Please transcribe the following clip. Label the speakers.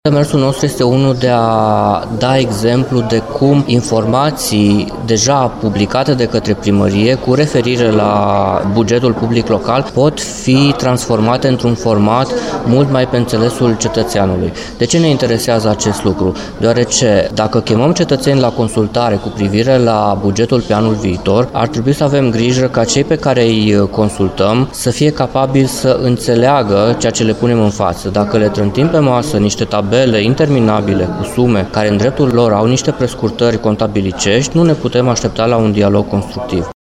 Speaker 1: Demersul nostru este unul de a da exemplu de cum informații deja publicate de către primărie cu referire la bugetul public local pot fi transformate într-un format mult mai pe înțelesul cetățeanului. De ce ne interesează acest lucru? Deoarece dacă chemăm cetățeni la consultare cu privire la bugetul pe anul viitor, ar trebui să avem grijă ca cei pe care îi consultăm să fie capabili să înțeleagă ceea ce le punem în față. Dacă le trântim pe masă niște tabele interminabile cu sume care în dreptul lor au niște prescurtări contabilicești, nu ne putem aștepta la un dialog constructiv.